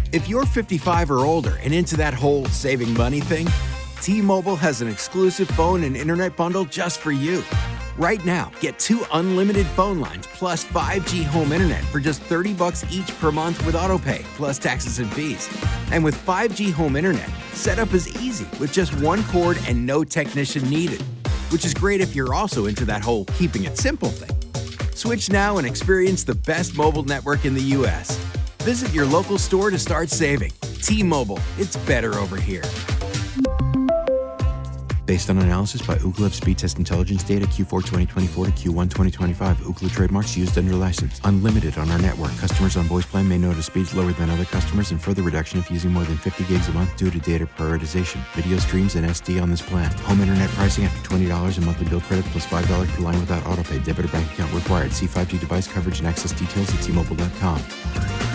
If you're 55 or older and into that whole saving money thing, T-Mobile has an exclusive phone and internet bundle just for you. Right now, get 2 unlimited phone lines plus 5G home internet for just $30 each per month with AutoPay, plus taxes and fees. And with 5G home internet, setup is easy with just 1 cord and no technician needed, which is great if you're also into that whole keeping it simple thing. Switch now and experience the best mobile network in the U.S. Visit your local store to start saving. T-Mobile, it's better over here. Based on analysis by Ookla Speed Test Intelligence data Q4 2024 to Q1 2025. Ookla trademarks used under license. Unlimited on our network. Customers on voice plan may notice speeds lower than other customers and further reduction if using more than 50 gigs a month due to data prioritization. Video streams and SD on this plan. Home internet pricing after $20 in monthly bill credit plus $5 per line without autopay. Debit or bank account required. See 5G device coverage and access details at T-Mobile.com.